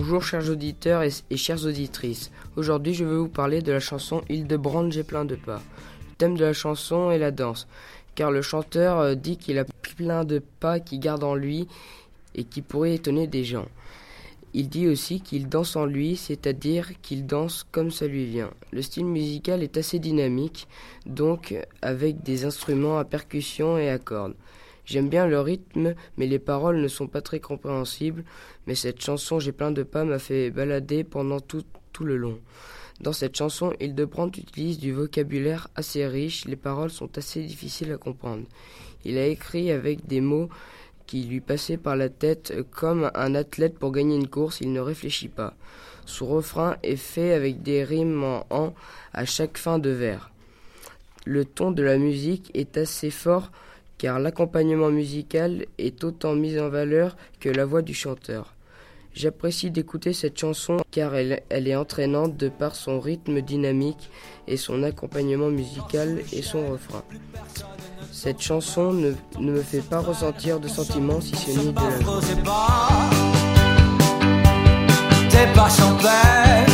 Bonjour chers auditeurs et chères auditrices. Aujourd'hui je vais vous parler de la chanson Hildebrand, j'ai plein de pas. Le thème de la chanson est la danse, car le chanteur dit qu'il a plein de pas qu'il garde en lui et qui pourraient étonner des gens. Il dit aussi qu'il danse en lui, c'est-à-dire qu'il danse comme ça lui vient. Le style musical est assez dynamique, donc avec des instruments à percussion et à cordes. J'aime bien le rythme, mais les paroles ne sont pas très compréhensibles. Mais cette chanson J'ai plein de pas m'a fait balader pendant tout le long. Dans cette chanson, Hildebrand utilise du vocabulaire assez riche, les paroles sont assez difficiles à comprendre. Il a écrit avec des mots qui lui passaient par la tête comme un athlète pour gagner une course, il ne réfléchit pas. Son refrain est fait avec des rimes en « an » à chaque fin de vers. Le ton de la musique est assez fort car l'accompagnement musical est autant mis en valeur que la voix du chanteur. J'apprécie d'écouter cette chanson car elle est entraînante de par son rythme dynamique et son accompagnement musical et son refrain. Cette chanson ne me fait pas ressentir de sentiments si ce n'est de la joie. T'es pas sans peine.